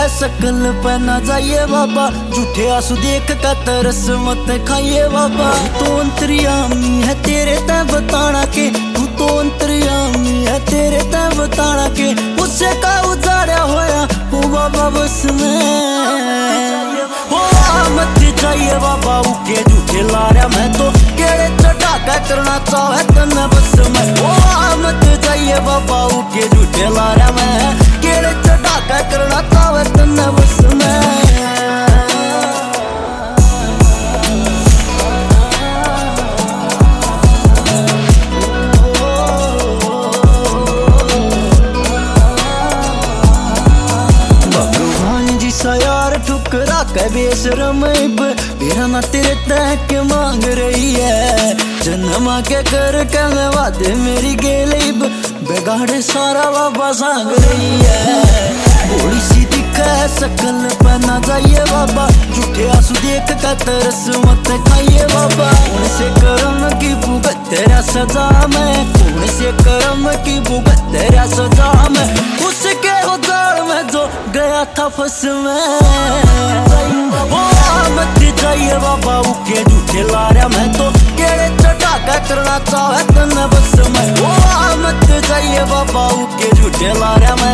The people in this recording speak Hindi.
शकल पे ना जाइए बाबा, झूठे आंसू देख का तरस मत खाइए बाबा। तो अंतर्यामी है तेरे तय बताना के, तू तो अंतर्यामी है तेरे तय बताना के। उससे का उजाड़ा होया हो बाबा बस में, हो मत जाइए बाबा उके झूठे लारा। मैं तो केड़े चढ़ा के करना चाहे तन्ने बस में, हो मत जाइए बाबा उके झूठे लारा। मैं केड़े चढ़ा के करना चाहे तन्ने बस में। यार ठुकरा के बेशरम मेरा ना तेरे तह के मांग रही है। जन्म के कर के मैं वादे मेरी गेलीब बेगाड़े सारा बाबा सांग रही है। बड़ी सी दिखा है शकल पे ना जाइए बाबा, झूठे आंसू देख का तरस मत खाइए बाबा। कौन से कर्म की भुगत तेरा सजा में, कौन से कर्म की भुगत तेरा सजा में। उसके उजाड़ में जो गया था फंस में, मत जाइए बाबा उके झूठे लारा। मैं तो केड़े चढ़ा के करना चाहे तन्ने बस में, मत जाइए बाबा उके झूठे लारा।